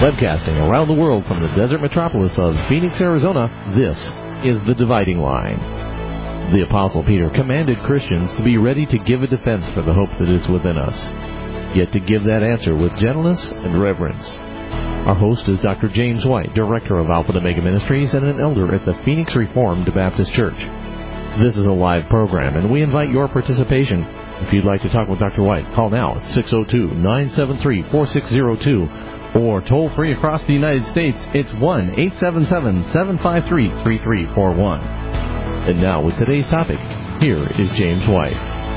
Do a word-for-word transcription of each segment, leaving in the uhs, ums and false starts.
Webcasting around the world from the desert metropolis of Phoenix, Arizona, this is The Dividing Line. The Apostle Peter commanded Christians to be ready to give a defense for the hope that is within us, yet to give that answer with gentleness and reverence. Our host is Doctor James White, Director of Alpha and Omega Ministries and an elder at the Phoenix Reformed Baptist Church. This is a live program, and we invite your participation. If you'd like to talk with Doctor White, call now at six oh two, nine seven three, four six zero two, or toll free across the United States, it's one eight seven seven, seven five three, three three four one. And now with today's topic, here is James White.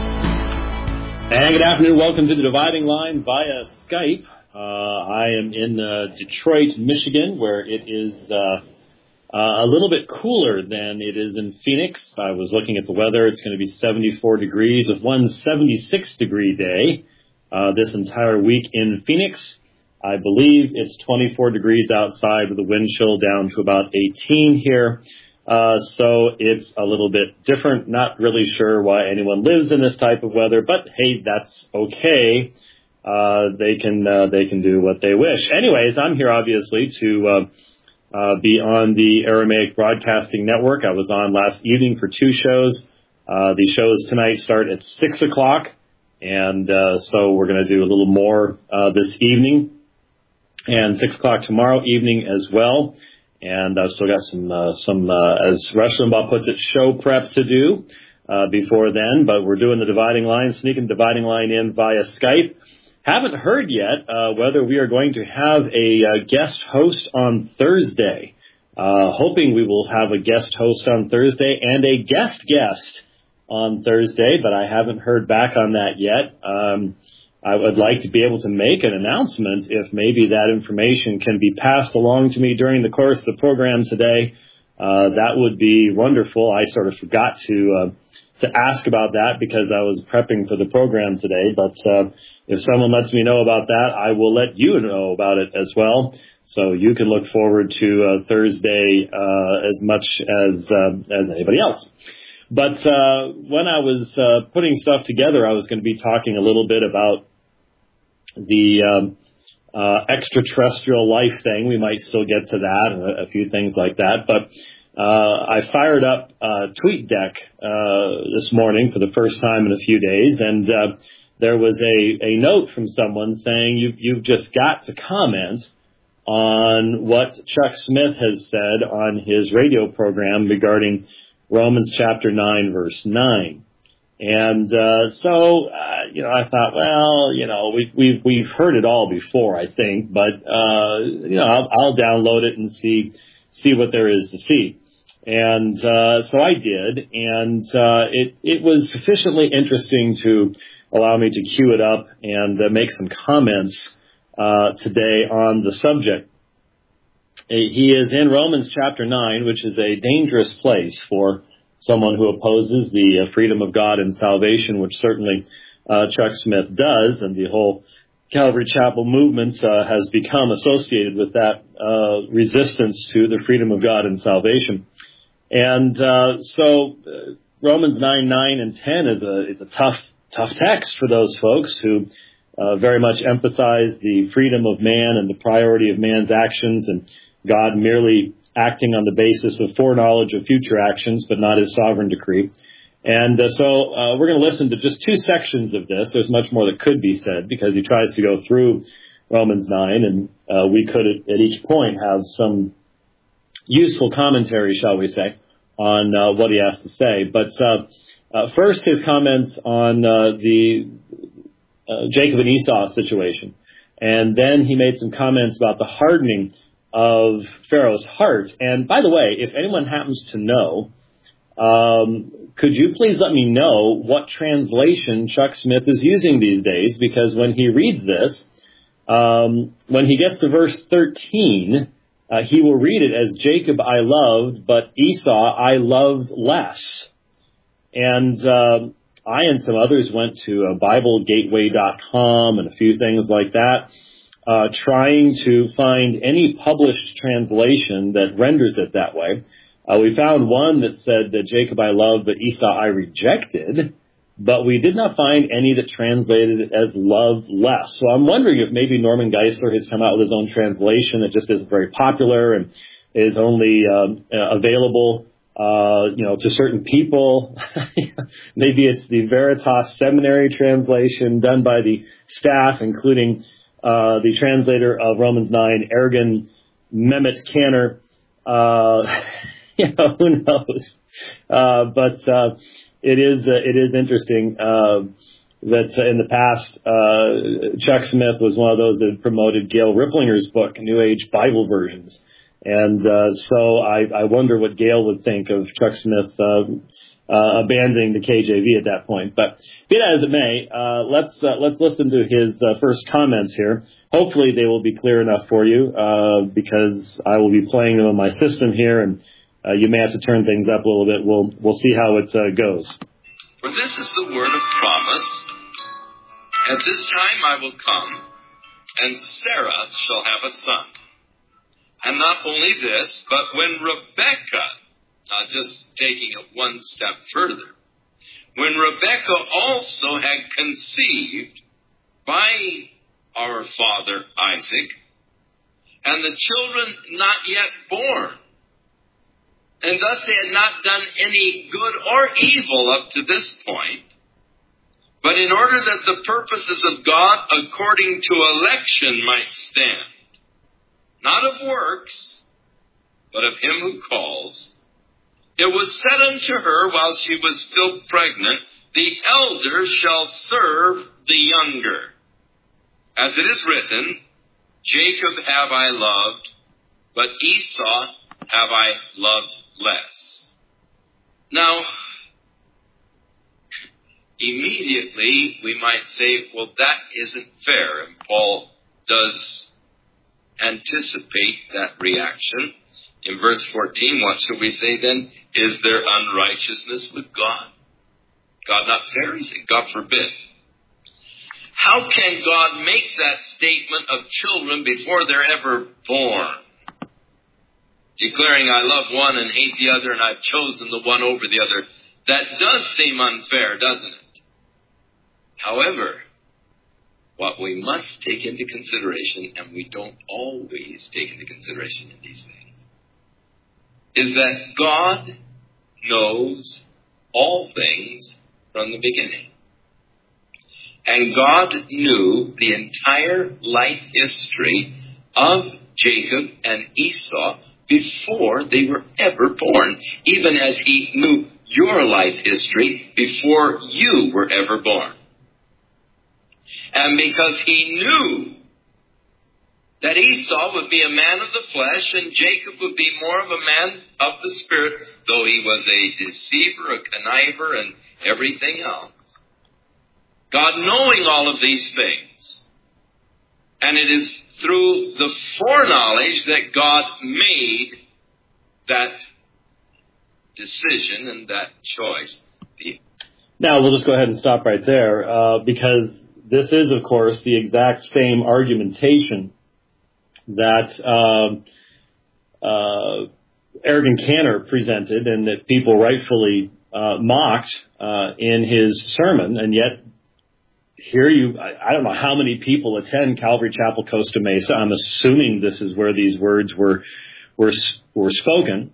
And good afternoon. Welcome to The Dividing Line via Skype. Uh, I am in uh, Detroit, Michigan, where it is uh, uh, a little bit cooler than it is in Phoenix. I was looking at the weather. It's going to be seventy-four degrees with one seventy-six degree day uh, this entire week in Phoenix. I believe it's twenty-four degrees outside with the wind chill down to about eighteen here. Uh, so it's a little bit different. Not really sure why anyone lives in this type of weather, but hey, that's okay. Uh, they can, uh, they can do what they wish. Anyways, I'm here obviously to, uh, uh, be on the Aramaic Broadcasting Network. I was on last evening for two shows. Uh, the shows tonight start at six o'clock. And, uh, so we're going to do a little more, uh, this evening and six o'clock tomorrow evening as well. And I've still got some, uh, some, uh, as Rush Limbaugh puts it, show prep to do, uh, before then. But we're doing the dividing line, sneaking the dividing line in via Skype. Haven't heard yet uh, whether we are going to have a uh, guest host on Thursday. Uh, hoping we will have a guest host on Thursday and a guest guest on Thursday, but I haven't heard back on that yet. Um, I would like to be able to make an announcement if maybe that information can be passed along to me during the course of the program today. Uh, that would be wonderful. I sort of forgot to uh, to ask about that because I was prepping for the program today, but uh, if someone lets me know about that, I will let you know about it as well. So you can look forward to uh, Thursday uh, as much as uh, as anybody else. But uh, when I was uh, putting stuff together, I was going to be talking a little bit about the um, uh, extraterrestrial life thing. We might still get to that and a, a few things like that. But uh, I fired up uh, TweetDeck uh, this morning for the first time in a few days, and uh, there was a, a note from someone saying, you, you've just got to comment on what Chuck Smith has said on his radio program regarding Romans chapter nine, verse nine. And uh, so, uh, you know, I thought, well, you know, we've, we've, we've heard it all before, I think, but, uh, you know, I'll, I'll download it and see, see what there is to see. And uh, so I did, and uh, it, it was sufficiently interesting to allow me to queue it up and uh, make some comments uh, today on the subject. He is in Romans chapter nine, which is a dangerous place for someone who opposes the uh, freedom of God and salvation, which certainly uh, Chuck Smith does, and the whole Calvary Chapel movement uh, has become associated with that uh, resistance to the freedom of God and salvation. And uh, so uh, Romans nine, nine, and ten is a is a tough tough text for those folks who uh, very much emphasize the freedom of man and the priority of man's actions and God merely acting on the basis of foreknowledge of future actions, but not his sovereign decree. And uh, so uh, we're going to listen to just two sections of this. There's much more that could be said because he tries to go through Romans nine, and uh, we could at, at each point have some useful commentary, shall we say, on uh, what he has to say. But uh, uh, first, his comments on uh, the uh, Jacob and Esau situation. And then he made some comments about the hardening of Pharaoh's heart. And by the way, if anyone happens to know, um, could you please let me know what translation Chuck Smith is using these days? Because when he reads this, um, when he gets to verse thirteen, uh, he will read it as Jacob I loved, but Esau I loved less. And uh, I and some others went to uh, Bible Gateway dot com and a few things like that, uh, trying to find any published translation that renders it that way. Uh, we found one that said that Jacob I loved, but Esau I rejected. but we did not find any that translated it as love less. So I'm wondering if maybe Norman Geisler has come out with his own translation that just isn't very popular and is only um, available, uh, you know, to certain people. Maybe it's the Veritas Seminary translation done by the staff, including uh, the translator of Romans nine, Ergen Mehmet Kanner. Uh, you know, who knows? Uh, but uh, it is uh, it is interesting uh, that uh, in the past, uh, Chuck Smith was one of those that promoted Gail Riplinger's book, New Age Bible Versions. And uh, so I, I wonder what Gail would think of Chuck Smith uh, uh, abandoning the K J V at that point. But be that as it may, uh, let's uh, let's listen to his uh, first comments here. Hopefully they will be clear enough for you uh, because I will be playing them on my system here, and uh, you may have to turn things up a little bit. We'll we'll see how it uh, goes. For this is the word of promise. At this time I will come, and Sarah shall have a son. And not only this, but when Rebekah, uh, just taking it one step further, when Rebekah also had conceived by our father Isaac, and the children not yet born, and thus they had not done any good or evil up to this point, but in order that the purposes of God according to election might stand, not of works, but of him who calls, it was said unto her while she was still pregnant, the elder shall serve the younger. As it is written, Jacob have I loved, but Esau have I loved less. Now, immediately we might say, well, that isn't fair. And Paul does anticipate that reaction. In verse fourteen, what shall we say then? Is there unrighteousness with God? God not fair? He said, God forbid. How can God make that statement of children before they're ever born? Declaring, I love one and hate the other, and I've chosen the one over the other. That does seem unfair, doesn't it? However, what we must take into consideration, and we don't always take into consideration in these things, is that God knows all things from the beginning. And God knew the entire life history of Jacob and Esau before they were ever born, even as he knew your life history before you were ever born. And because he knew that Esau would be a man of the flesh and Jacob would be more of a man of the spirit, though he was a deceiver, a conniver, and everything else. God knowing all of these things. And it is through the foreknowledge that God made that decision and that choice. Now, we'll just go ahead and stop right there, uh, because this is, of course, the exact same argumentation that um, uh, Ergen Kanner presented and that people rightfully uh, mocked uh, in his sermon, and yet here you, I, I don't know how many people attend Calvary Chapel, Costa Mesa. I'm assuming this is where these words were were were spoken.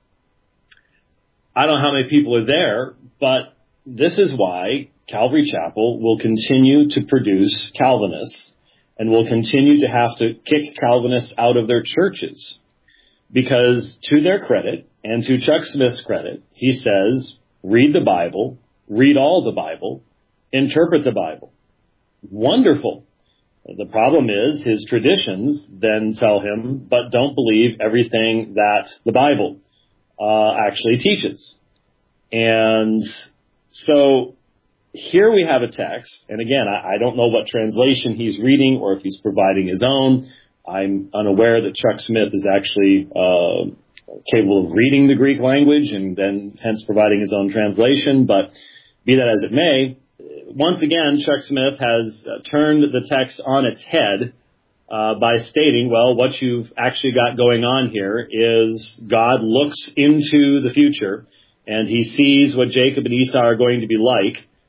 I don't know how many people are there, but this is why Calvary Chapel will continue to produce Calvinists and will continue to have to kick Calvinists out of their churches. Because to their credit, and to Chuck Smith's credit, he says, read the Bible, read all the Bible, interpret the Bible. Wonderful. The problem is his traditions then tell him, but don't believe everything that the Bible uh, actually teaches. And so here we have a text, and again, I, I don't know what translation he's reading or if he's providing his own. I'm unaware that Chuck Smith is actually uh, capable of reading the Greek language and then hence providing his own translation, but be that as it may, once again, Chuck Smith has uh, turned the text on its head uh, by stating, well, what you've actually got going on here is God looks into the future and he sees what Jacob and Esau are going to be like,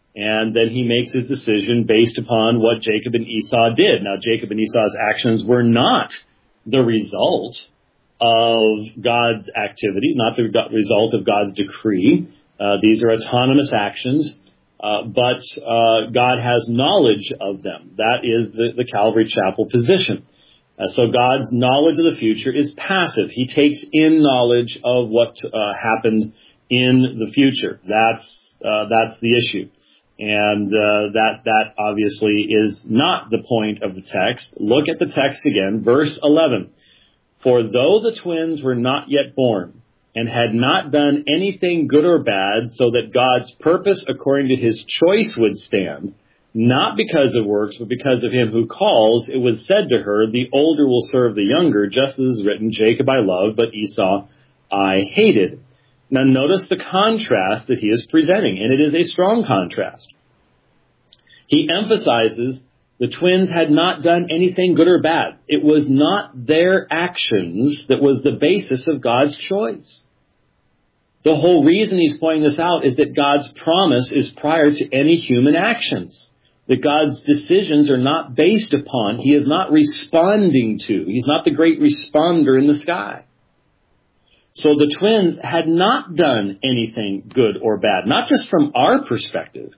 And then he makes his decision based upon what Jacob and Esau did. Now, Jacob and Esau's actions were not the result of God's activity, not the result of God's decree. Uh, these are autonomous actions, uh, but uh, God has knowledge of them. That is the, the Calvary Chapel position. Uh, so God's knowledge of the future is passive. He takes in knowledge of what uh, happened in the future. That's uh, that's the issue. And uh, that that obviously is not the point of the text. Look at the text again, verse eleven. For though the twins were not yet born and had not done anything good or bad, so that God's purpose according to his choice would stand, not because of works, but because of him who calls, it was said to her, the older will serve the younger, just as is written, Jacob I loved, but Esau I hated. Now notice the contrast that he is presenting, and it is a strong contrast. He emphasizes the twins had not done anything good or bad. It was not their actions that was the basis of God's choice. The whole reason he's pointing this out is that God's promise is prior to any human actions. That God's decisions are not based upon, he is not responding to. He's not the great responder in the sky. So the twins had not done anything good or bad, not just from our perspective,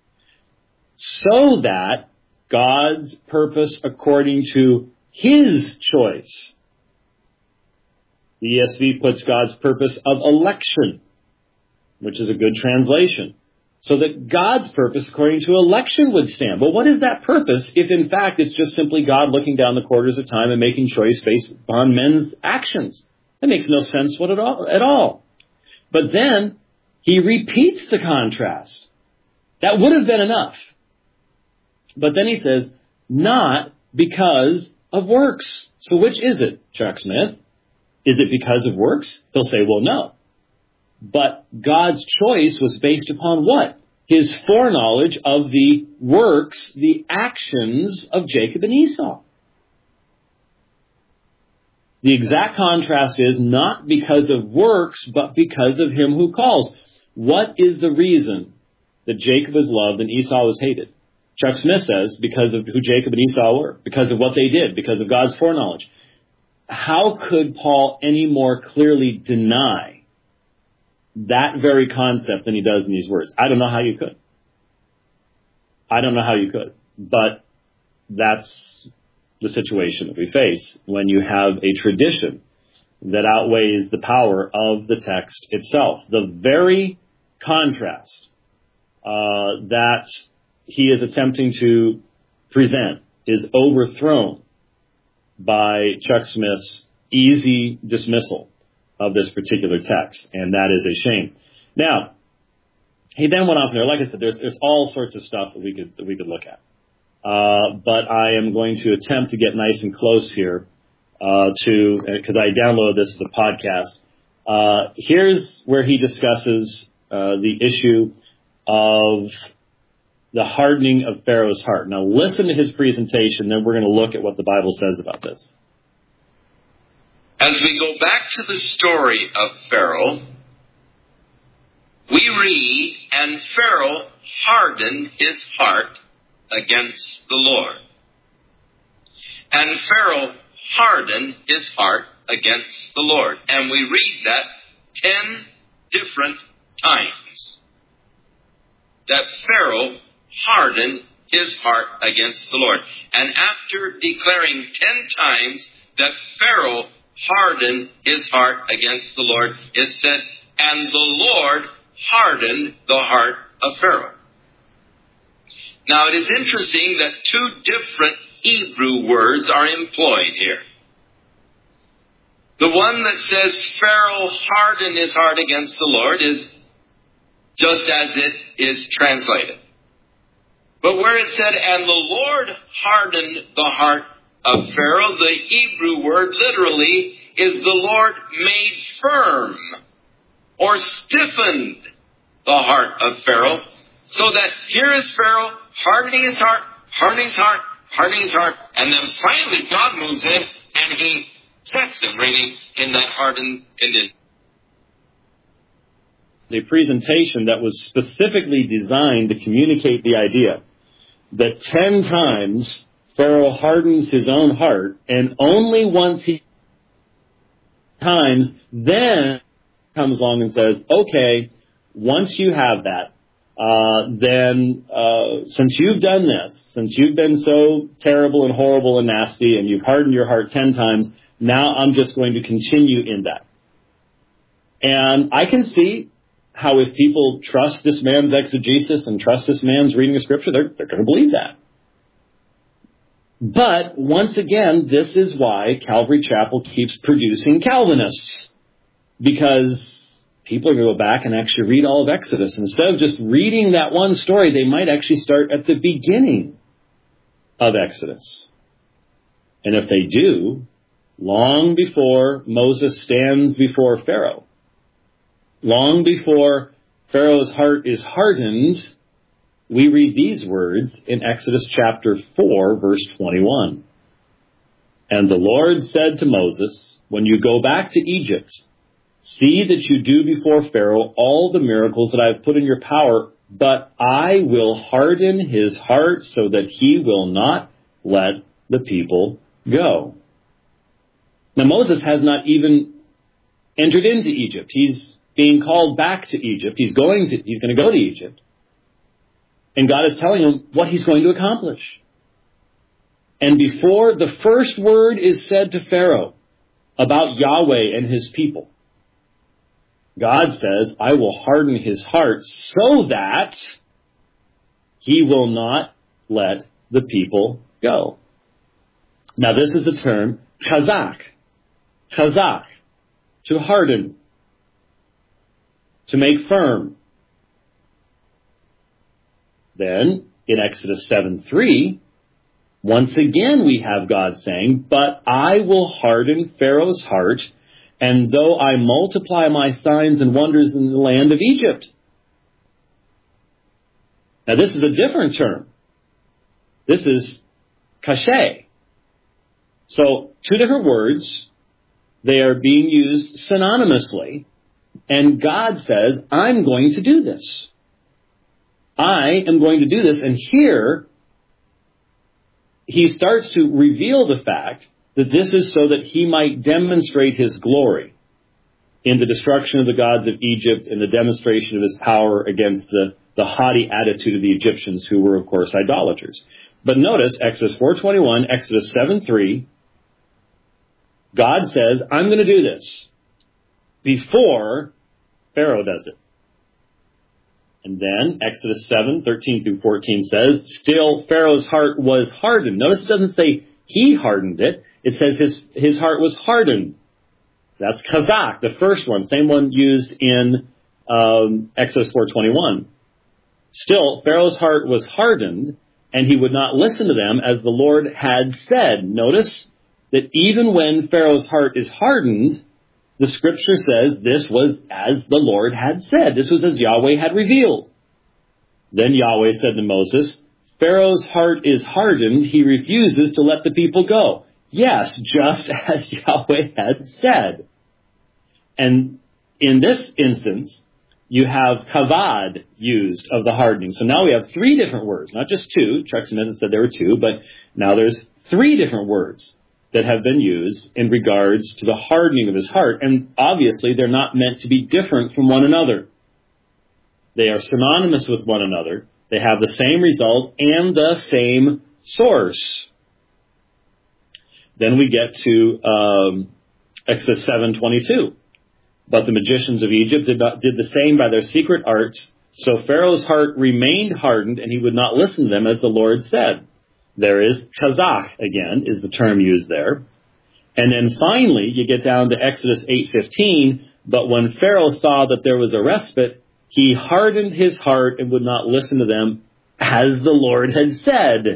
so that God's purpose according to his choice. The E S V puts God's purpose of election, which is a good translation. So that God's purpose according to election would stand. But what is that purpose if in fact it's just simply God looking down the quarters of time and making choice based upon men's actions? That makes no sense what at all, at all. But then he repeats the contrast. That would have been enough. But then he says, not because of works. So which is it, Chuck Smith? Is it because of works? He'll say, well, no. But God's choice was based upon what? His foreknowledge of the works, the actions of Jacob and Esau. The exact contrast is not because of works, but because of him who calls. What is the reason that Jacob is loved and Esau was hated? Chuck Smith says because of who Jacob and Esau were, because of what they did, because of God's foreknowledge. How could Paul any more clearly deny that very concept than he does in these words? I don't know how you could. I don't know how you could. But that's the situation that we face when you have a tradition that outweighs the power of the text itself. The very contrast uh, that he is attempting to present is overthrown by Chuck Smith's easy dismissal of this particular text, and that is a shame. Now, he then went on from there. Like I said, there's there's all sorts of stuff that we could that we could look at. Uh, but I am going to attempt to get nice and close here uh, to, because I downloaded this as a podcast. Uh, here's where he discusses uh, the issue of the hardening of Pharaoh's heart. Now listen to his presentation, then we're going to look at what the Bible says about this. As we go back to the story of Pharaoh, we read, and Pharaoh hardened his heart against the Lord. And Pharaoh hardened his heart against the Lord. And we read that ten different times. That Pharaoh hardened his heart against the Lord. And after declaring ten times that Pharaoh hardened his heart against the Lord, it said, and the Lord hardened the heart of Pharaoh. Now, it is interesting that two different Hebrew words are employed here. The one that says Pharaoh hardened his heart against the Lord is just as it is translated. But where it said, and the Lord hardened the heart of Pharaoh, the Hebrew word literally is the Lord made firm or stiffened the heart of Pharaoh. So that here is Pharaoh hardening his heart, hardening his heart, hardening his heart, and then finally God moves in and he sets him reigning in that hardened condition. a presentation that was specifically designed to communicate the idea that ten times Pharaoh hardens his own heart, and only once he times then comes along and says, okay, once you have that, uh, then uh, since you've done this, since you've been so terrible and horrible and nasty, and you've hardened your heart ten times, now I'm just going to continue in that. And I can see how if people trust this man's exegesis and trust this man's reading of Scripture, they're, they're going to believe that. But, once again, this is why Calvary Chapel keeps producing Calvinists. Because people are going to go back and actually read all of Exodus. Instead of just reading that one story, they might actually start at the beginning of Exodus. And if they do, long before Moses stands before Pharaoh, long before Pharaoh's heart is hardened, we read these words in Exodus chapter four, verse twenty-one. And the Lord said to Moses, when you go back to Egypt, see that you do before Pharaoh all the miracles that I have put in your power, but I will harden his heart so that he will not let the people go. Now Moses has not even entered into Egypt. He's being called back to Egypt. He's going to, he's going to go to Egypt. And God is telling him what he's going to accomplish. And before the first word is said to Pharaoh about Yahweh and his people, God says, I will harden his heart so that he will not let the people go. Now this is the term chazak. Chazak. To harden. To make firm. Then, in Exodus seven three, once again we have God saying, but I will harden Pharaoh's heart, and though I multiply my signs and wonders in the land of Egypt. Now this is a different term. This is kashay. So, two different words. They are being used synonymously. And God says, I'm going to do this. I am going to do this. And here, he starts to reveal the fact that this is so that he might demonstrate his glory in the destruction of the gods of Egypt and the demonstration of his power against the, the haughty attitude of the Egyptians, who were, of course, idolaters. But notice, Exodus four twenty-one, Exodus seven three, God says, I'm going to do this before Pharaoh does it. And then Exodus seven thirteen through fourteen says, still Pharaoh's heart was hardened. Notice it doesn't say he hardened it. It says his, his heart was hardened. That's chazak, the first one, same one used in um, Exodus four twenty-one. Still, Pharaoh's heart was hardened, and he would not listen to them as the Lord had said. Notice that even when Pharaoh's heart is hardened, the Scripture says this was as the Lord had said. This was as Yahweh had revealed. Then Yahweh said to Moses, Pharaoh's heart is hardened. He refuses to let the people go. Yes, just as Yahweh had said. And in this instance, you have kavad used of the hardening. So now we have three different words, not just two. Chuck Smith said there were two, but now there's three different words that have been used in regards to the hardening of his heart. And obviously, they're not meant to be different from one another. They are synonymous with one another. They have the same result and the same source. Then we get to um, Exodus seven twenty-two. But the magicians of Egypt did, not, did the same by their secret arts. So Pharaoh's heart remained hardened, and he would not listen to them as the Lord said. There is chazak, again, is the term used there. And then finally, you get down to Exodus eight fifteen. But when Pharaoh saw that there was a respite, he hardened his heart and would not listen to them as the Lord had said.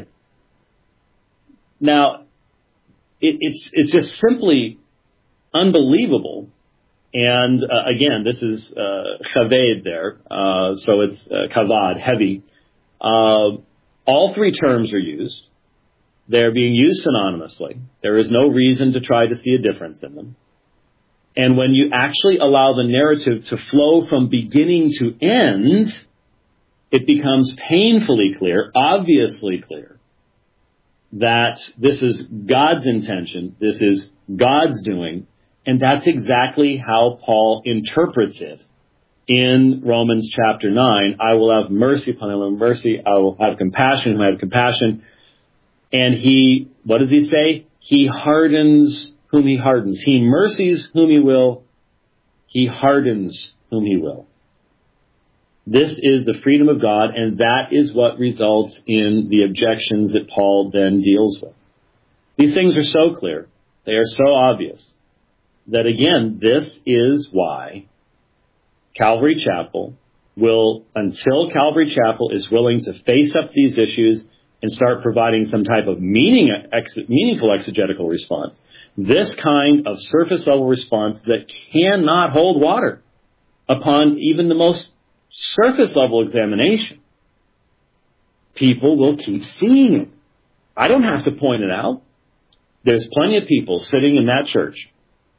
Now, it, it's it's just simply unbelievable. And uh, again, this is uh, chaved there, uh, so it's uh, kavad, heavy. Uh, all three terms are used. They're being used synonymously. There is no reason to try to see a difference in them. And when you actually allow the narrative to flow from beginning to end, it becomes painfully clear, obviously clear, that this is God's intention, this is God's doing, and that's exactly how Paul interprets it in Romans chapter nine. I will have mercy upon him, I will have mercy, I will have compassion, whom I have compassion. And he, what does he say? He hardens whom he hardens. He mercies whom he will. He hardens whom he will. This is the freedom of God, and that is what results in the objections that Paul then deals with. These things are so clear, they are so obvious, that again, this is why Calvary Chapel will, until Calvary Chapel is willing to face up these issues and start providing some type of meaning, ex, meaningful exegetical response, this kind of surface level response that cannot hold water upon even the most surface level examination, people will keep seeing it. I don't have to point it out. There's plenty of people sitting in that church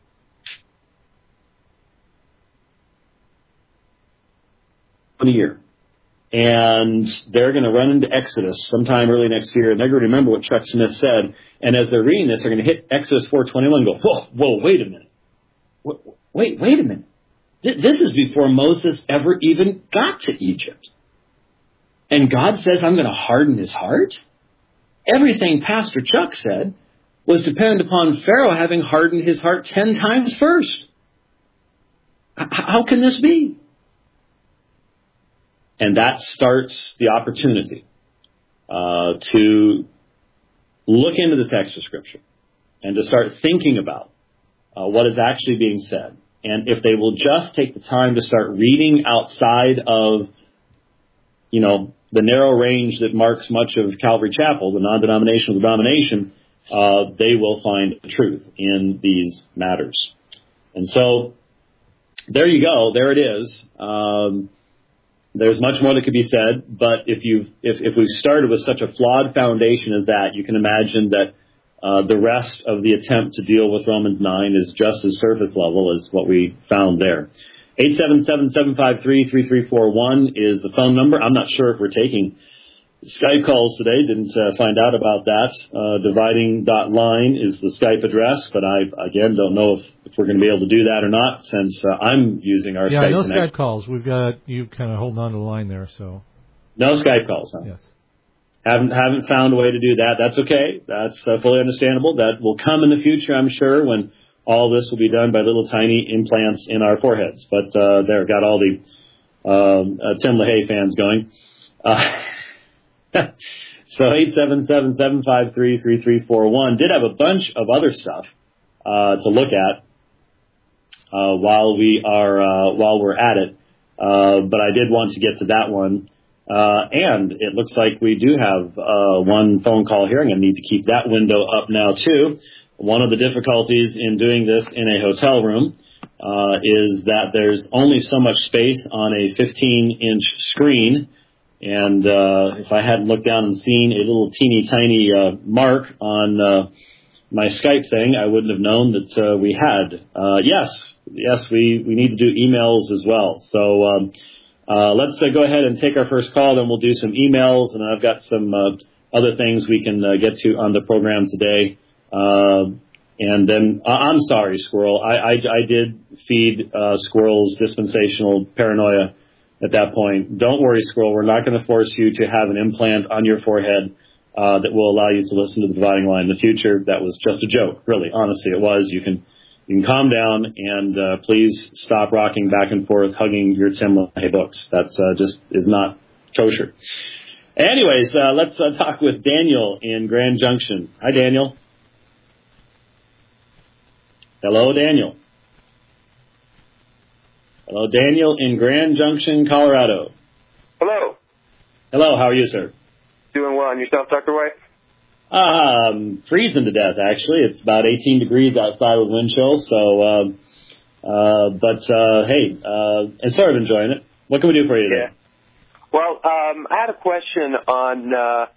a year, and they're going to run into Exodus sometime early next year, and they're going to remember what Chuck Smith said, and as they're reading this, they're going to hit Exodus four twenty-one and go, whoa, whoa, wait a minute. Wait, wait a minute. This is before Moses ever even got to Egypt. And God says, I'm going to harden his heart? Everything Pastor Chuck said was dependent upon Pharaoh having hardened his heart ten times first. How can this be? And that starts the opportunity uh, to look into the text of Scripture and to start thinking about uh, what is actually being said. And if they will just take the time to start reading outside of, you know, the narrow range that marks much of Calvary Chapel, the non-denominational denomination, uh, they will find the truth in these matters. And so there you go. There it is. Um, there's much more that could be said, but if you if if we've started with such a flawed foundation as that, you can imagine that Uh, the rest of the attempt to deal with Romans nine is just as surface level as what we found there. eight seven seven, seven five three, three three four one is the phone number. I'm not sure if we're taking Skype calls today. Didn't uh, find out about that. Uh, dividing dot line is the Skype address, but I, again, don't know if, if we're going to be able to do that or not since uh, I'm using our yeah, Skype no Connect. Skype calls. We've got you kind of holding on to the line there, so. No Skype calls, huh? Yes. Haven't haven't found a way to do that. That's okay. That's uh, fully understandable. That will come in the future, I'm sure, when all this will be done by little tiny implants in our foreheads. But uh, there, got all the um, uh, Tim LaHaye fans going. Uh, so eight seven seven, seven five three, three three four one did have a bunch of other stuff uh, to look at uh, while we are uh, while we're at it. Uh, but I did want to get to that one. Uh, and it looks like we do have uh, one phone call here. I'm going to need to keep that window up now, too. One of the difficulties in doing this in a hotel room uh, is that there's only so much space on a fifteen-inch screen. And uh, if I hadn't looked down and seen a little teeny tiny uh, mark on uh, my Skype thing, I wouldn't have known that uh, we had. Uh, yes, yes, we, we need to do emails as well. So um Uh, let's uh, go ahead and take our first call, then we'll do some emails, and I've got some uh, other things we can uh, get to on the program today. Uh, and then, uh, I'm sorry, Squirrel. I, I, I did feed uh, Squirrel's dispensational paranoia at that point. Don't worry, Squirrel. We're not going to force you to have an implant on your forehead uh, that will allow you to listen to the Dividing Line in the future. That was just a joke, really. Honestly, it was. You can... You can calm down and uh, please stop rocking back and forth, hugging your Tim LaHaye books. That uh, just is not kosher. Anyways, uh, let's uh, talk with Daniel in Grand Junction. Hi, Daniel. Hello, Daniel. Hello, Daniel in Grand Junction, Colorado. Hello. Hello, how are you, sir? Doing well. And yourself, Doctor White? Um, freezing to death, actually. It's about eighteen degrees outside with wind chill, so, uh, uh, but, uh, hey, uh, and sort of enjoying it. What can we do for you today? Yeah. Well, um, I had a question on, uh,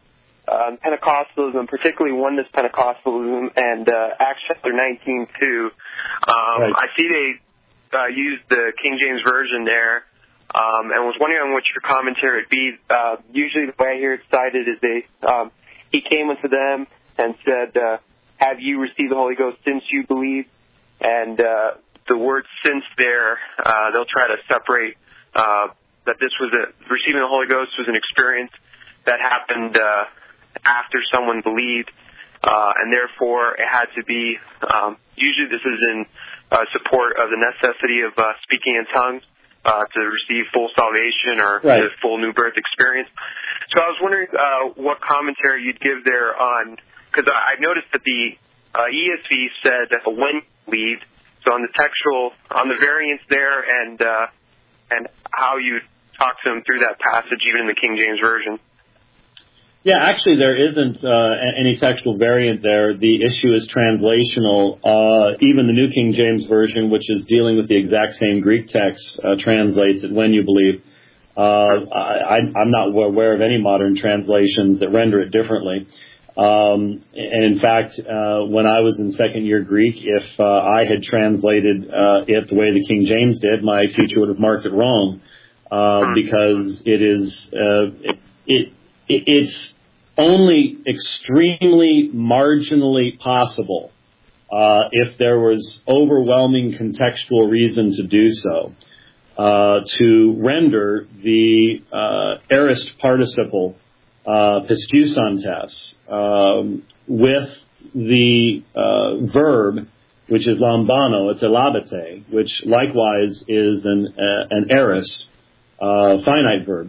um, Pentecostalism, particularly Oneness Pentecostalism, and uh, Acts chapter nineteen two. Um, right. I see they uh, used the King James Version there, um, and was wondering what your commentary would be. Uh, usually the way I hear it cited is they um, he came unto them and said, uh, have you received the Holy Ghost since you believe? And uh, the word since there, uh, they'll try to separate uh, that this was a, receiving the Holy Ghost was an experience that happened uh, after someone believed, uh, and therefore it had to be, um, usually this is in uh, support of the necessity of uh, speaking in tongues uh, to receive full salvation or right. the full new birth experience. So I was wondering uh, what commentary you'd give there on, because I noticed that the uh, E S V said that when you believed, so on the textual, on the variance there, and uh, and how you talk to them through that passage, even in the King James Version. Yeah, actually, there isn't uh, any textual variant there. The issue is translational. Uh, even the New King James Version, which is dealing with the exact same Greek text, uh, translates it when you believe. Uh, I, I'm not aware of any modern translations that render it differently. Um, and in fact, uh, when I was in second year Greek, if uh, I had translated uh, it the way the King James did, my teacher would have marked it wrong uh, because it is uh, it, it it's only extremely marginally possible uh, if there was overwhelming contextual reason to do so uh, to render the uh, aorist participle uh, pistusantes um, with the uh, verb, which is lambano, it's elabete, which likewise is an uh, an aorist uh, finite verb.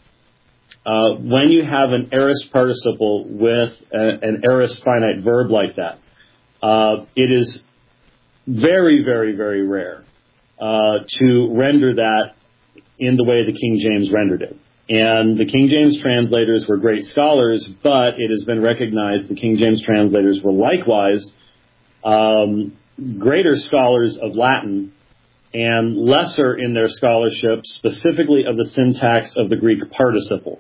Uh, when you have an aorist participle with a, an aorist finite verb like that, uh, it is very, very, very rare uh, to render that in the way the King James rendered it. And the King James translators were great scholars, but it has been recognized the King James translators were likewise um, greater scholars of Latin and lesser in their scholarship specifically of the syntax of the Greek participle.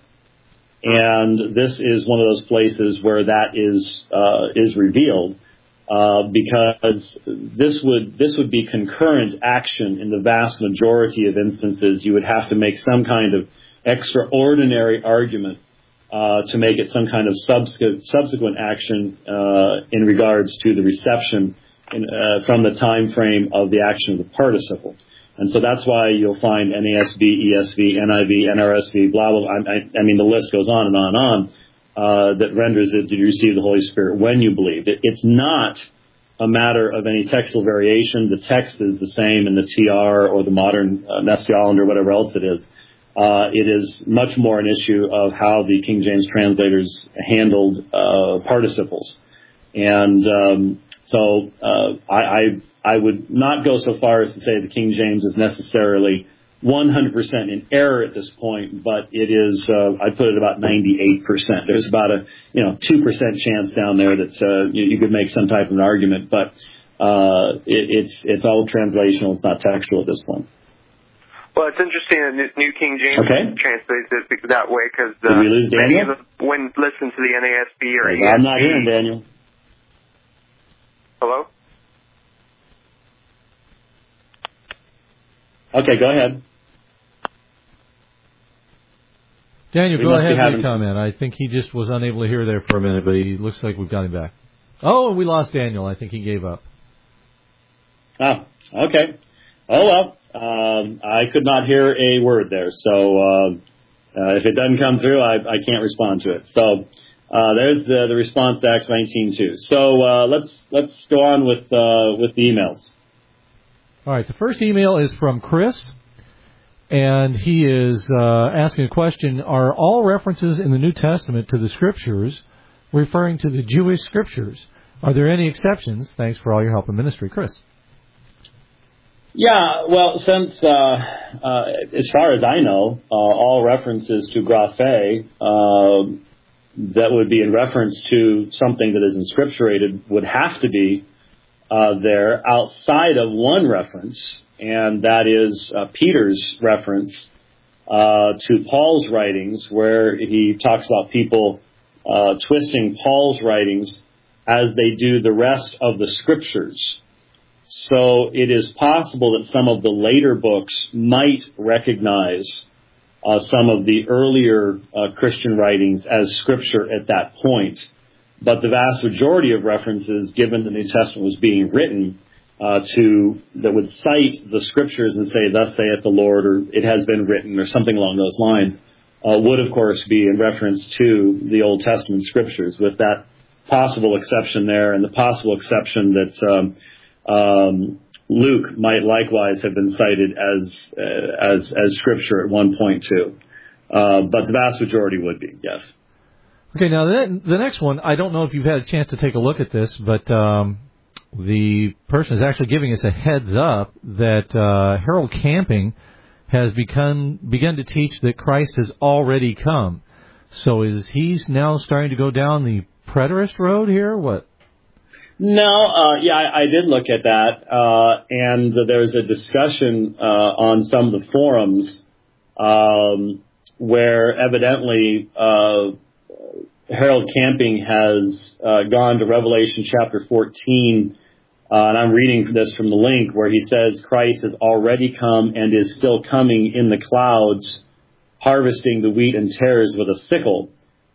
And this is one of those places where that is uh, is revealed uh, because this would this would be concurrent action in the vast majority of instances. You would have to make some kind of extraordinary argument uh, to make it some kind of subsequent subsequent action uh, in regards to the reception in, uh, from the time frame of the action of the participle. And so that's why you'll find N A S B, E S V, N I V, N R S V, blah, blah, blah. I, I mean, the list goes on and on and on, uh, that renders it, did you receive the Holy Spirit when you believed? It, it's not a matter of any textual variation. The text is the same in the T R or the modern uh, Nestle-Aland or whatever else it is. Uh, it is much more an issue of how the King James translators handled uh, participles. And um, so uh, I, I I would not go so far as to say the King James is necessarily one hundred percent in error at this point, but it is, uh, I'd put it about ninety-eight percent. There's about a, you know, two percent chance down there that uh, you, you could make some type of an argument, but uh, it, it's it's all translational. It's not textual at this point. Well, it's interesting that New King James okay. translates it that way because uh, Did we lose many Daniel? of them, when listen to the N A S B or I'm E S V. not hearing Daniel. Hello? Okay, go ahead. Daniel, We go must be ahead having- and comment. I think he just was unable to hear there for a minute, but he looks like we've got him back. Oh, we lost Daniel. I think he gave up. Ah, okay. Oh, well, um, I could not hear a word there, so uh, uh, if it doesn't come through, I, I can't respond to it. So uh, there's the, the response to Acts nineteen two. So uh, let's let's go on with uh, with the emails. All right, the first email is from Chris, and he is uh, asking a question: are all references in the New Testament to the Scriptures referring to the Jewish Scriptures? Are there any exceptions? Thanks for all your help in ministry, Chris. Yeah, well, since, uh, uh, as far as I know, uh, all references to graphe, uh, that would be in reference to something that is inscripturated would have to be uh, there outside of one reference, and that is uh, Peter's reference uh, to Paul's writings, where he talks about people uh, twisting Paul's writings as they do the rest of the scriptures. So it is possible that some of the later books might recognize uh, some of the earlier uh, Christian writings as scripture at that point. But the vast majority of references given the New Testament was being written uh, to that would cite the scriptures and say, "Thus saith the Lord," or "It has been written," or something along those lines, uh, would of course be in reference to the Old Testament scriptures, with that possible exception there, and the possible exception that um, um, Luke might likewise have been cited as uh, as as scripture at one point too. Uh, but the vast majority would be, yes. Okay, now the, the next one, I don't know if you've had a chance to take a look at this, but um, the person is actually giving us a heads up that uh, Harold Camping has become begun to teach that Christ has already come. So is he's now starting to go down the preterist road here? What? No, uh, yeah, I, I did look at that, uh, and there was a discussion uh, on some of the forums um, where evidently uh, Harold Camping has uh, gone to Revelation chapter fourteen, uh, and I'm reading this from the link, where he says Christ has already come and is still coming in the clouds, harvesting the wheat and tares with a sickle.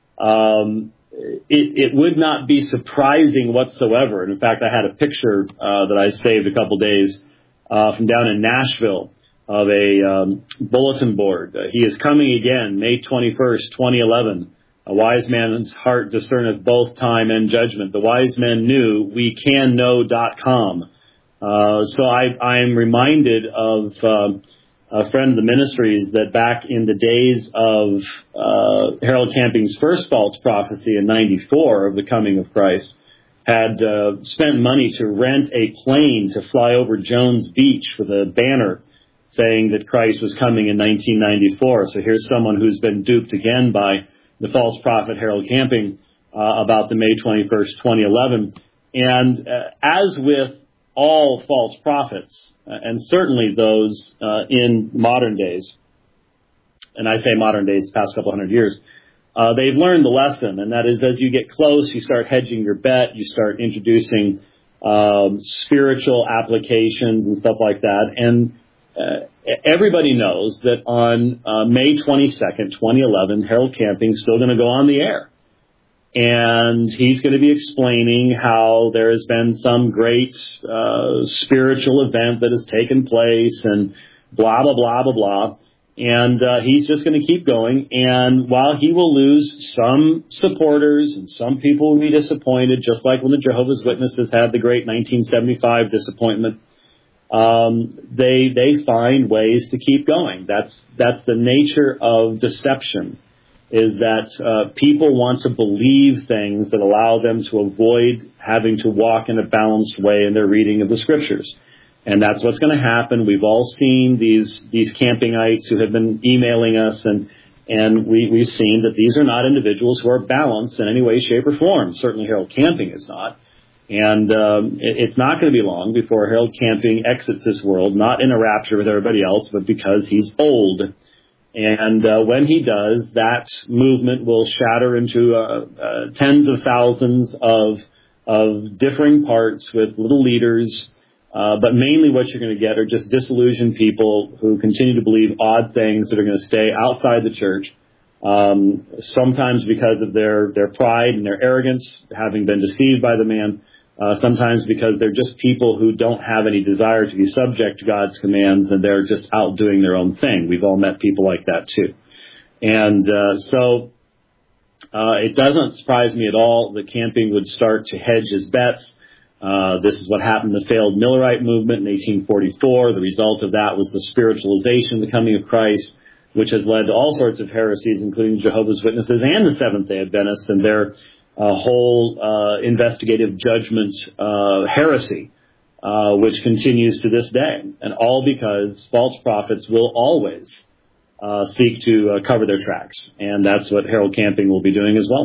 Um, it, it would not be surprising whatsoever. And in fact, I had a picture uh, that I saved a couple days uh, from down in Nashville of a um, bulletin board. Uh, he is coming again, May twenty-first, twenty eleven. A wise man's heart discerneth both time and judgment. The wise men knew we can know dot com. Uh, so I, I'm reminded of uh, a friend of the ministries that back in the days of uh, Harold Camping's first false prophecy in ninety-four of the coming of Christ, had uh, spent money to rent a plane to fly over Jones Beach with a banner saying that Christ was coming in nineteen ninety-four. So here's someone who's been duped again by the false prophet Harold Camping uh, about the May twenty-first, twenty eleven. And uh, as with all false prophets, uh, and certainly those uh, in modern days, and I say modern days, past couple hundred years, uh, they've learned the lesson, and that is as you get close, you start hedging your bet, you start introducing um, spiritual applications and stuff like that. And Uh, everybody knows that on uh, May twenty-second, twenty eleven, Harold Camping is still going to go on the air. And he's going to be explaining how there has been some great uh, spiritual event that has taken place and blah, blah, blah, blah, blah. And uh, he's just going to keep going. And while he will lose some supporters and some people will be disappointed, just like when the Jehovah's Witnesses had the great nineteen seventy-five disappointment, Um, they they find ways to keep going. That's that's the nature of deception, is that uh, people want to believe things that allow them to avoid having to walk in a balanced way in their reading of the scriptures. And that's what's going to happen. We've all seen these these Campingites who have been emailing us, and and we, we've seen that these are not individuals who are balanced in any way, shape, or form. Certainly Harold Camping is not. And um, it, it's not going to be long before Harold Camping exits this world, not in a rapture with everybody else, but because he's old. And uh, when he does, that movement will shatter into uh, uh, tens of thousands of of differing parts with little leaders. Uh, but mainly what you're going to get are just disillusioned people who continue to believe odd things that are going to stay outside the church. Um, sometimes because of their, their pride and their arrogance, having been deceived by the man. Uh, sometimes because they're just people who don't have any desire to be subject to God's commands, and they're just out doing their own thing. We've all met people like that too. And uh, so uh, it doesn't surprise me at all that Camping would start to hedge his bets. Uh, this is what happened in the failed Millerite movement in eighteen forty-four. The result of that was the spiritualization of the coming of Christ, which has led to all sorts of heresies, including Jehovah's Witnesses and the Seventh-day Adventists and their a whole uh, investigative judgment uh, heresy, uh, which continues to this day, and all because false prophets will always uh, seek to uh, cover their tracks, and that's what Harold Camping will be doing as well.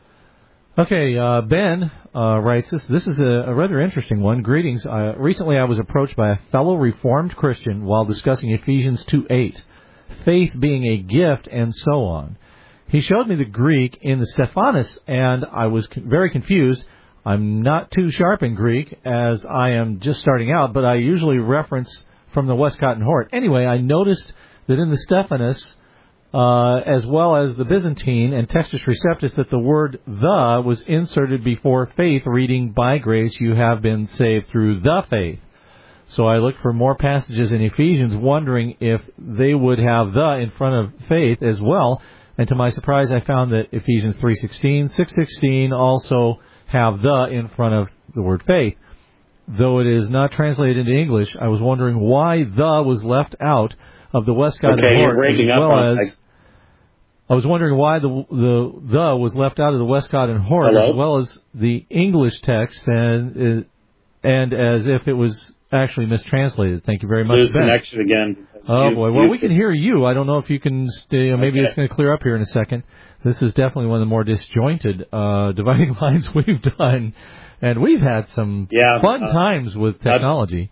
Okay, uh, Ben uh, writes this. This is a, a rather interesting one. Greetings. Uh, recently I was approached by a fellow Reformed Christian while discussing Ephesians two eight, faith being a gift and so on. He showed me the Greek in the Stephanus, and I was con- very confused. I'm not too sharp in Greek, as I am just starting out, but I usually reference from the Westcott and Hort. Anyway, I noticed that in the Stephanus, uh, as well as the Byzantine and Textus Receptus, that the word the was inserted before faith, reading, by grace you have been saved through the faith. So I looked for more passages in Ephesians, wondering if they would have the in front of faith as well. And to my surprise, I found that Ephesians three sixteen, six sixteen also have the in front of the word faith. Though it is not translated into English, I was wondering why the was left out of the Westcott okay, and Hort, Hort, as up well on, as I, I was wondering why the the the was left out of the Westcott and Hort, hello? as well as the English text, and and as if it was actually mistranslated. Thank you very much. Lose Ben. connection again. Oh you, boy! Well, you, we can hear you. I don't know if you can. Stay, maybe okay. it's going to clear up here in a second. This is definitely one of the more disjointed uh, dividing lines we've done, and we've had some yeah, fun uh, times with technology.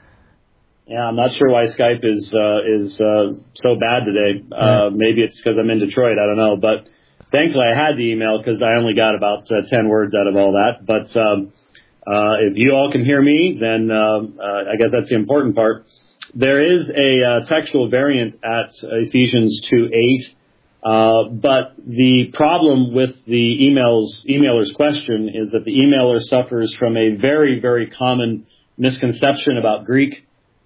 Yeah, I'm not sure why Skype is uh, is uh, so bad today. Uh, yeah. Maybe it's because I'm in Detroit. I don't know, but thankfully I had the email because I only got about uh, ten words out of all that. But um, uh, if you all can hear me, then uh, uh, I guess that's the important part. There is a uh, textual variant at Ephesians two eight, uh, but the problem with the emails emailer's question is that the emailer suffers from a very, very common misconception about Greek.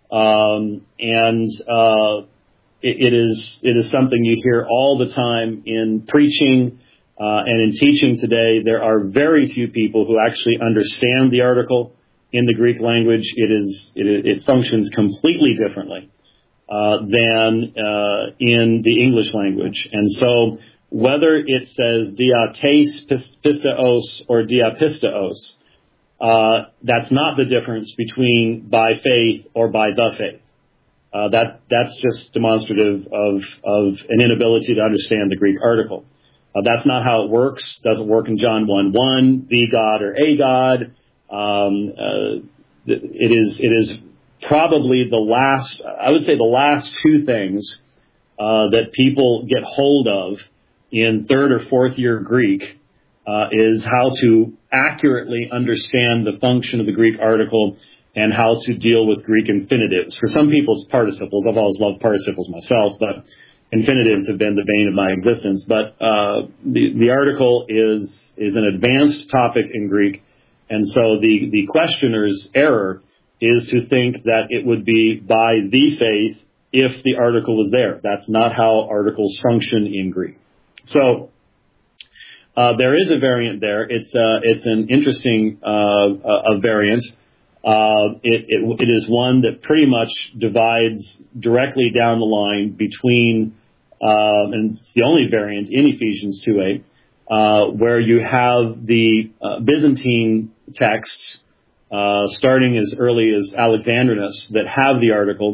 Um, and, uh, it, it is, it is something you hear all the time in preaching, uh, and in teaching today. There are very few people who actually understand the article in the Greek language. It is, it, it functions completely differently, uh, than, uh, in the English language. And so whether it says diates pisteos or diapisteos, Uh, that's not the difference between by faith or by the faith. Uh, that, that's just demonstrative of, of an inability to understand the Greek article. Uh, that's not how it works. Doesn't work in John one one, the God or a God. Um, uh, it is, it is probably the last, I would say the last two things, uh, that people get hold of in third or fourth year Greek, uh, is how to accurately understand the function of the Greek article and how to deal with Greek infinitives. For some people, it's participles. I've always loved participles myself, but infinitives have been the bane of my existence. But uh, the, the article is is an advanced topic in Greek, and so the, the questioner's error is to think that it would be by the faith if the article was there. That's not how articles function in Greek. So Uh, there is a variant there. It's uh, it's an interesting uh, a variant. Uh, it, it it is one that pretty much divides directly down the line between, uh, and it's the only variant in Ephesians two eight, uh, where you have the uh, Byzantine texts uh, starting as early as Alexandrinus that have the article.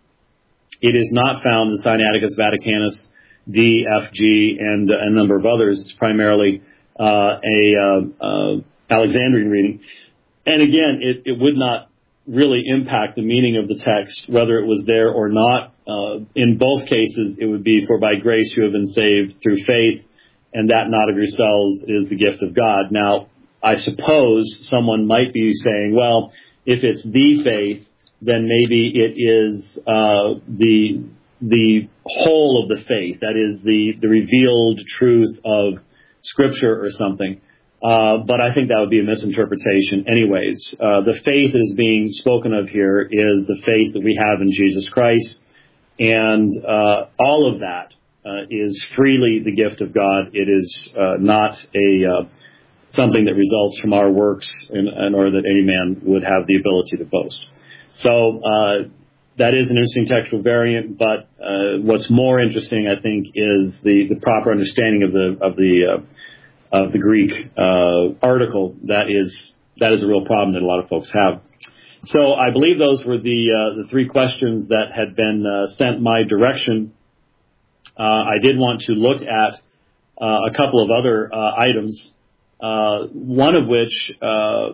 It is not found in Sinaiticus Vaticanus D, F, G, and a number of others. It's primarily uh, a uh, uh, Alexandrian reading. And again, it, it would not really impact the meaning of the text, whether it was there or not. Uh, in both cases, it would be, for by grace you have been saved through faith, and that not of yourselves is the gift of God. Now, I suppose someone might be saying, well, if it's the faith, then maybe it is uh, the the whole of the faith, that is the, the revealed truth of Scripture or something. Uh, but I think that would be a misinterpretation anyways. Uh, the faith that is being spoken of here is the faith that we have in Jesus Christ. And uh, all of that uh, is freely the gift of God. It is uh, not a uh, something that results from our works in, in order that any man would have the ability to boast. So, uh, that is an interesting textual variant, but uh, what's more interesting, I think, is the, the proper understanding of the of the uh, of the Greek uh, article. That is that is a real problem that a lot of folks have. So I believe those were the uh, the three questions that had been uh, sent my direction. Uh, I did want to look at uh, a couple of other uh, items. Uh, one of which uh,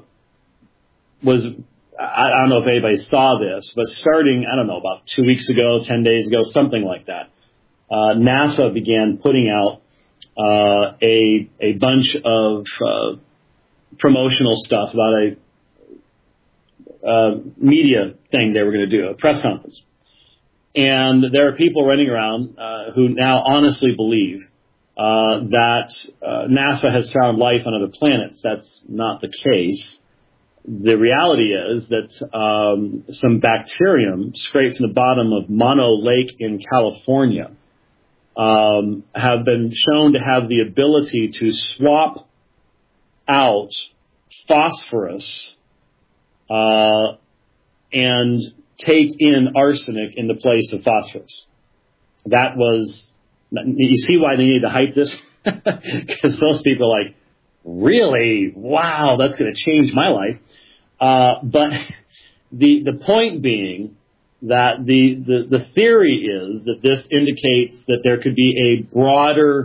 was. I don't know if anybody saw this, but starting, I don't know, about two weeks ago, ten days ago, something like that, uh, NASA began putting out uh, a a bunch of uh, promotional stuff about a uh, media thing they were going to do, a press conference. And there are people running around uh, who now honestly believe uh, that uh, NASA has found life on other planets. That's not the case. The reality is that um, some bacterium scraped from the bottom of Mono Lake in California um, have been shown to have the ability to swap out phosphorus uh, and take in arsenic in the place of phosphorus. That was, you see why they need to hype this? Because most people are like, really? Wow, that's going to change my life. Uh, but the the point being that the, the, the theory is that this indicates that there could be a broader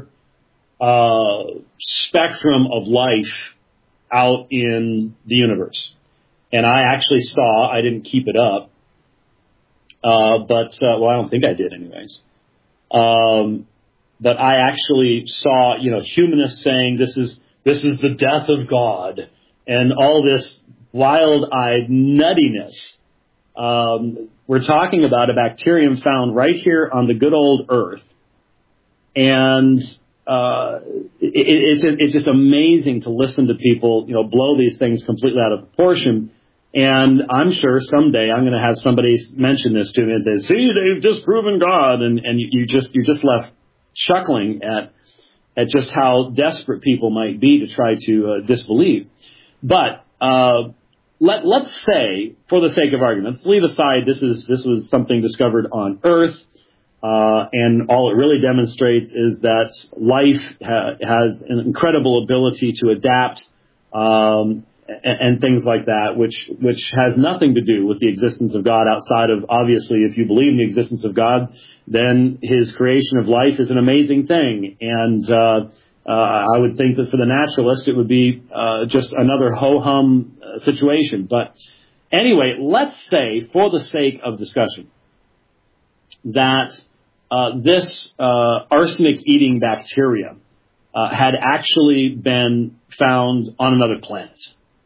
uh, spectrum of life out in the universe. And I actually saw, I didn't keep it up, uh, but, uh, well, I don't think I did anyways. Um, but I actually saw, you know, humanists saying this is, this is the death of God and all this wild-eyed nuttiness. Um, we're talking about a bacterium found right here on the good old Earth. And, uh, it, it's, it's just amazing to listen to people, you know, blow these things completely out of proportion. And I'm sure someday I'm going to have somebody mention this to me and say, see, they've disproven God. And, and you, you just, you're just left chuckling at, at just how desperate people might be to try to uh, disbelieve. But, uh, let, let's say, for the sake of argument, let's leave aside this is, this was something discovered on Earth. Uh, and all it really demonstrates is that life ha- has an incredible ability to adapt, um, and, and things like that, which, which has nothing to do with the existence of God outside of, obviously, if you believe in the existence of God, then his creation of life is an amazing thing. And, uh, uh, I would think that for the naturalist, it would be, uh, just another ho-hum uh, situation. But anyway, let's say, for the sake of discussion, that uh, this uh, arsenic-eating bacteria uh, had actually been found on another planet,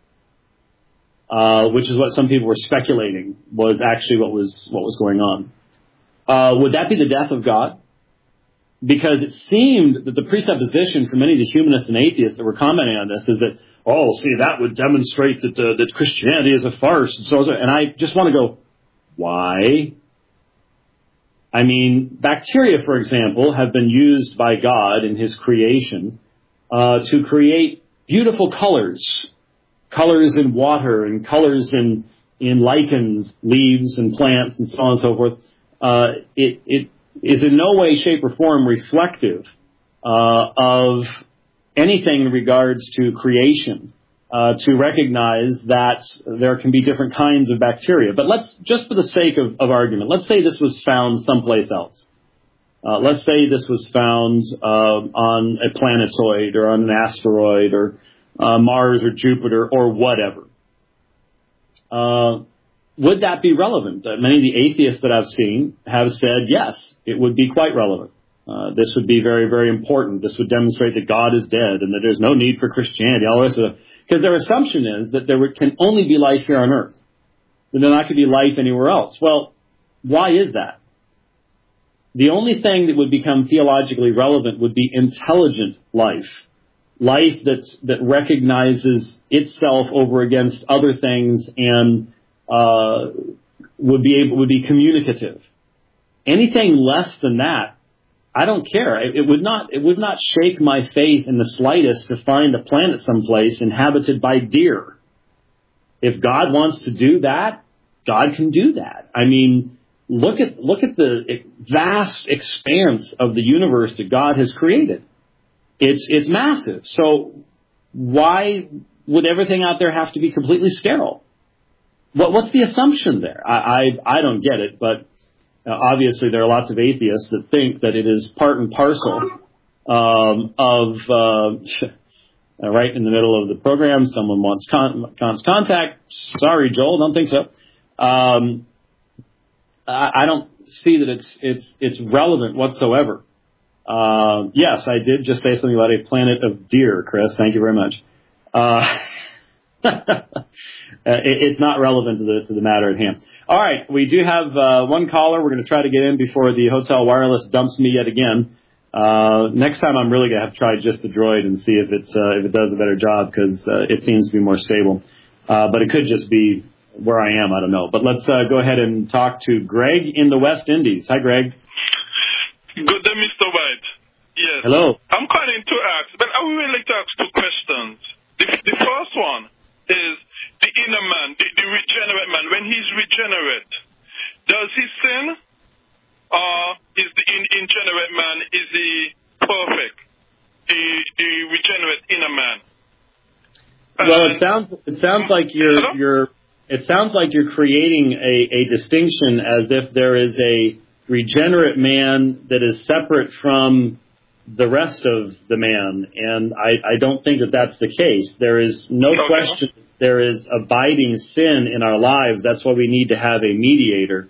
uh, which is what some people were speculating was actually what was what was going on. Uh, would that be the death of God? Because it seemed that the presupposition for many of the humanists and atheists that were commenting on this is that, oh, see, that would demonstrate that uh, that Christianity is a farce, and so on. And I just want to go, why? I mean, bacteria, for example, have been used by God in his creation uh, to create beautiful colors, colors in water and colors in, in lichens, leaves and plants and so on and so forth. Uh, it, it is in no way, shape, or form reflective uh, of anything in regards to creation. Uh, to recognize that there can be different kinds of bacteria. But let's, just for the sake of, of argument, let's say this was found someplace else. Uh, let's say this was found uh, on a planetoid or on an asteroid or uh, Mars or Jupiter or whatever. Uh, would that be relevant? Uh, many of the atheists that I've seen have said, yes, it would be quite relevant. Uh, this would be very, very important. This would demonstrate that God is dead and that there's no need for Christianity. All the rest of it. Because their assumption is that there can only be life here on Earth. That there not could be life anywhere else. Well, why is that? The only thing that would become theologically relevant would be intelligent life. Life that's, that recognizes itself over against other things and uh, would be able, would be communicative. Anything less than that, I don't care. It would not, it would not shake my faith in the slightest to find a planet someplace inhabited by deer. If God wants to do that, God can do that. I mean, look at, look at the vast expanse of the universe that God has created. It's, it's massive. So why would everything out there have to be completely sterile? What, what's the assumption there? I, I, I don't get it, but Uh, obviously, there are lots of atheists that think that it is part and parcel um, of, uh, right in the middle of the program, someone wants con- wants contact. Sorry, Joel, don't think so. Um, I, I don't see that it's it's it's relevant whatsoever Uh, yes, I did just say something about a planet of deer, Chris. Thank you very much. Uh, it, it's not relevant to the to the matter at hand. All right, we do have uh, one caller. We're going to try to get in before the Hotel Wireless dumps me yet again. Uh, next time, I'm really going to have to try just the Droid and see if it uh, if it does a better job because uh, it seems to be more stable. Uh, but it could just be where I am. I don't know. But let's uh, go ahead and talk to Greg in the West Indies. Hi, Greg. Good day, Mister White. Yes. Hello. I'm calling to ask, but I would really like to ask two questions. The, the first one is the inner man, the, the regenerate man. When he's regenerate, does he sin? Or is the in, regenerate man, is he perfect? The, the regenerate inner man. Well, it sounds it sounds like you're Hello? you're it sounds like you're creating a, a distinction as if there is a regenerate man that is separate from the rest of the man, and I, I don't think that that's the case. There is no okay. question there is abiding sin in our lives. That's why we need to have a mediator.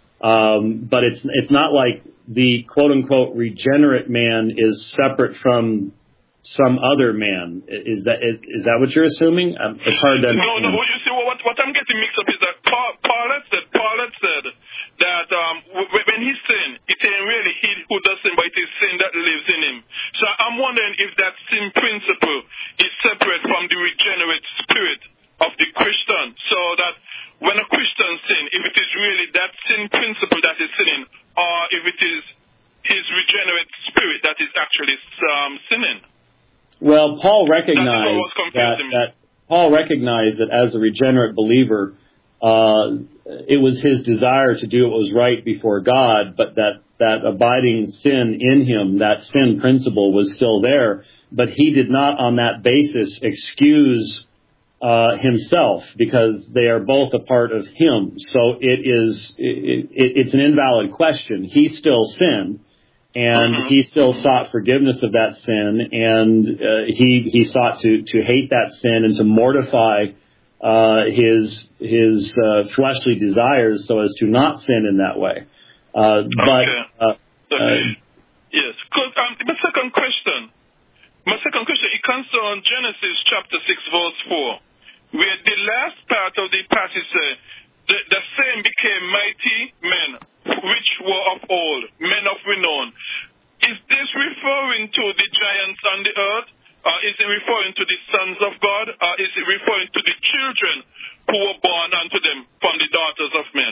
Um, but it's it's not like the quote unquote regenerate man is separate from some other man. Is that is, is that what you're assuming? Um, it's hard to understand. No, no. You see, what what I'm getting mixed up is that Paul, Paul had said Paul had said that um, when he sinned, it ain't really he who does sin, but it is sin that lives in him. So I'm wondering if that sin principle is separate from the regenerate spirit of the Christian, so that when a Christian sin, if it is really that sin principle that is sinning, or if it is his regenerate spirit that is actually um, sinning. Well, Paul recognized that, that Paul recognized that as a regenerate believer, uh, it was his desire to do what was right before God, but that, that abiding sin in him, that sin principle was still there, but he did not on that basis excuse uh, himself because they are both a part of him. So it is, it, it, it's an invalid question. He still sinned. And he still sought forgiveness of that sin, and uh, he he sought to, to hate that sin and to mortify uh, his his uh, fleshly desires so as to not sin in that way. Uh, but okay. uh, uh, yes, because um, my second question, my second question, it comes on Genesis chapter six, verse four, where the last part of the passage says, the, the same became mighty men, which were of old, men of renown. Is this referring to the giants on the earth? Or is it referring to the sons of God? Or is it referring to the children who were born unto them from the daughters of men?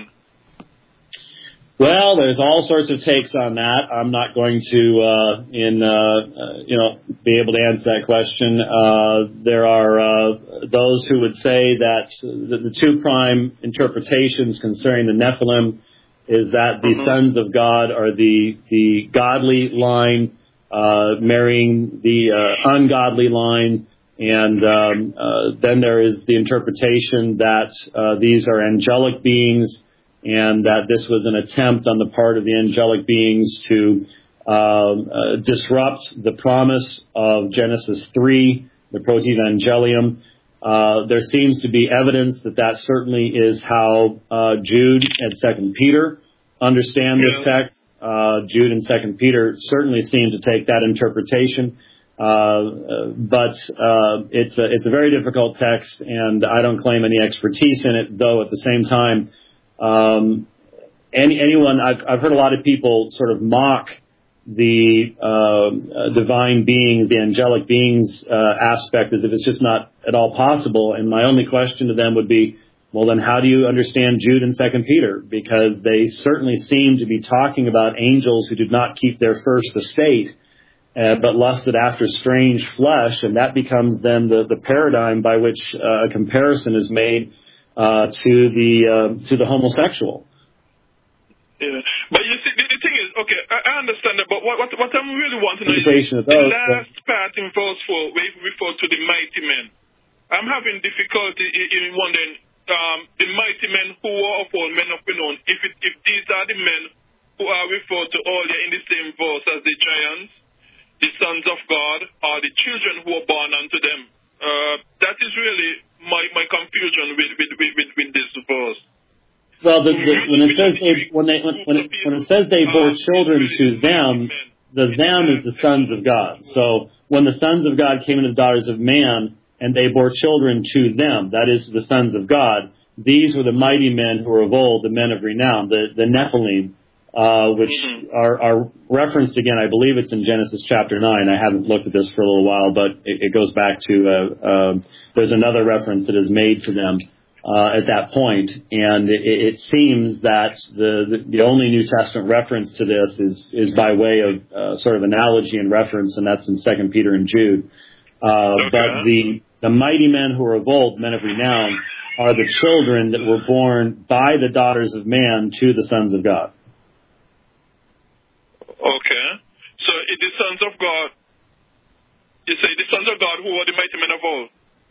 Well, there's all sorts of takes on that. I'm not going to, uh, in, uh, uh, you know, be able to answer that question. Uh, there are uh, those who would say that the, the two prime interpretations concerning the Nephilim is that the mm-hmm. sons of God are the the godly line uh, marrying the uh, ungodly line, and um, uh, then there is the interpretation that uh, these are angelic beings, and that this was an attempt on the part of the angelic beings to uh, uh, disrupt the promise of Genesis three, the Protevangelium. Uh, there seems to be evidence that that certainly is how uh, Jude and Second Peter understand this text. Uh, Jude and Second Peter certainly seem to take that interpretation, uh, uh, but uh, it's a, it's a very difficult text, and I don't claim any expertise in it. Though at the same time, um, any, anyone I've, I've heard a lot of people sort of mock the uh, uh, divine beings, the angelic beings uh, aspect, as if it's just not at all possible. And my only question to them would be, well, then how do you understand Jude and Second Peter? Because they certainly seem to be talking about angels who did not keep their first estate, uh, but lusted after strange flesh, and that becomes then the, the paradigm by which uh, a comparison is made uh, to the uh, to the homosexual. Yeah, but you see, the, the thing is, okay, I, I understand that, but what, what, what I'm really wanting to know is those, the last but... part in verse four, where we refer to the mighty men. I'm having difficulty in, in wondering um, the mighty men who are of all men of renown, if, it, if these are the men who are referred to earlier in the same verse as the giants, the sons of God, or the children who are born unto them. Uh, that is really my, my confusion with, with, with, with, with this verse. Well, the, the, when it says they, when they when, when, it, when it says they bore children to them, the them is the sons of God. So when the sons of God came into the daughters of man, and they bore children to them, that is, the sons of God, these were the mighty men who were of old, the men of renown, the, the Nephilim, uh, which mm-hmm. are, are referenced again, I believe it's in Genesis chapter nine. I haven't looked at this for a little while, but it, it goes back to, uh, uh, there's another reference that is made to them uh, at that point, and it, it seems that the, the, the only New Testament reference to this is, is by way of uh, sort of analogy and reference, and that's in Second Peter and Jude. Uh, okay. But the, the mighty men who are of old, men of renown, are the children that were born by the daughters of man to the sons of God. Okay. So it the sons of God, you say the sons of God who are the mighty men of old?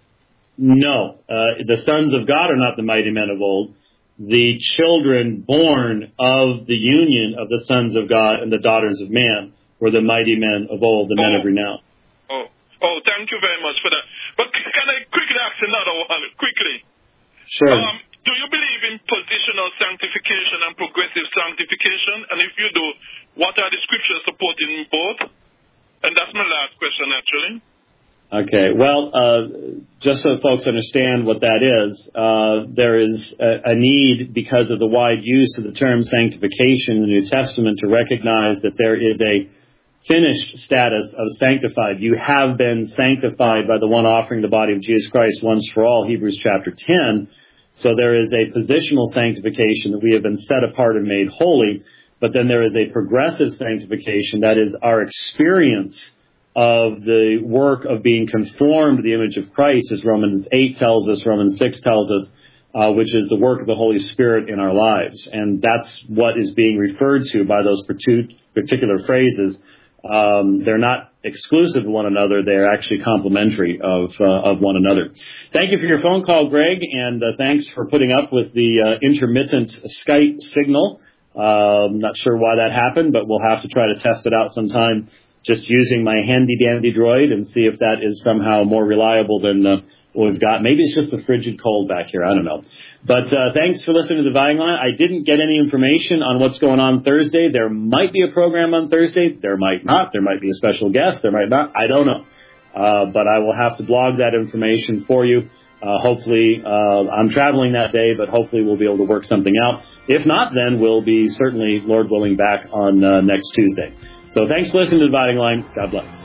No. Uh, the sons of God are not the mighty men of old. The children born of the union of the sons of God and the daughters of man were the mighty men of old, the men oh. of renown. Oh. Oh, thank you very much for that. But can I quickly ask another one, quickly? Sure. Um, do you believe in positional sanctification and progressive sanctification? And if you do, what are the scriptures supporting both? And that's my last question, actually. Okay. Well, uh, just so folks understand what that is, uh, there is a, a need, because of the wide use of the term sanctification in the New Testament, to recognize that there is a finished status of sanctified. You have been sanctified by the one offering the body of Jesus Christ once for all, Hebrews chapter ten. So there is a positional sanctification that we have been set apart and made holy, but then there is a progressive sanctification, that is our experience of the work of being conformed to the image of Christ, as Romans eight tells us, Romans six tells us, uh, which is the work of the Holy Spirit in our lives. And that's what is being referred to by those particular phrases. Um, they're not exclusive to one another. They're actually complementary of uh, of one another. Thank you for your phone call, Greg, and uh, thanks for putting up with the uh, intermittent Skype signal. Uh, I'm not sure why that happened, but we'll have to try to test it out sometime, just using my handy-dandy droid, and see if that is somehow more reliable than uh, what we've got. Maybe it's just the frigid cold back here. I don't know. But uh, thanks for listening to The Dividing Line. I didn't get any information on what's going on Thursday. There might be a program on Thursday. There might not. There might be a special guest. There might not. I don't know. Uh, but I will have to blog that information for you. Uh, hopefully, uh, I'm traveling that day, but hopefully we'll be able to work something out. If not, then we'll be certainly, Lord willing, back on uh, next Tuesday. So thanks for listening to The Dividing Line. God bless.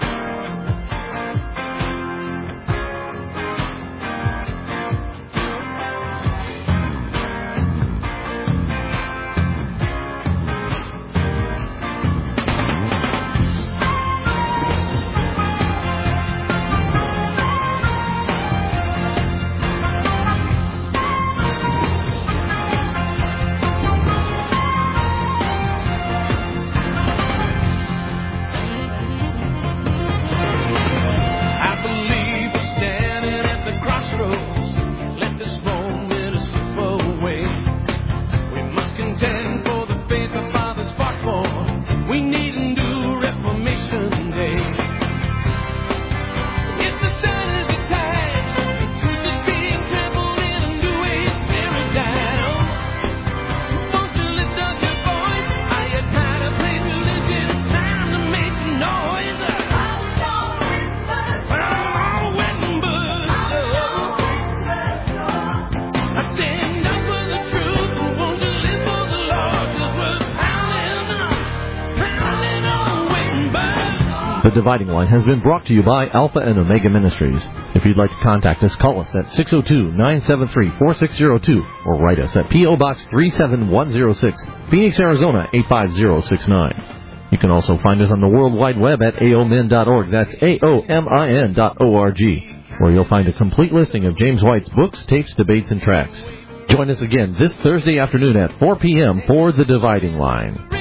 The Dividing Line has been brought to you by Alpha and Omega Ministries. If you'd like to contact us, call us at six oh two, nine seven three, four six oh two or write us at P O. Box three seven one oh six, Phoenix, Arizona eight five zero six nine. You can also find us on the World Wide Web at A O M I N dot org. That's A O M I N dot O R G, where you'll find a complete listing of James White's books, tapes, debates, and tracts. Join us again this Thursday afternoon at four p.m. for The Dividing Line.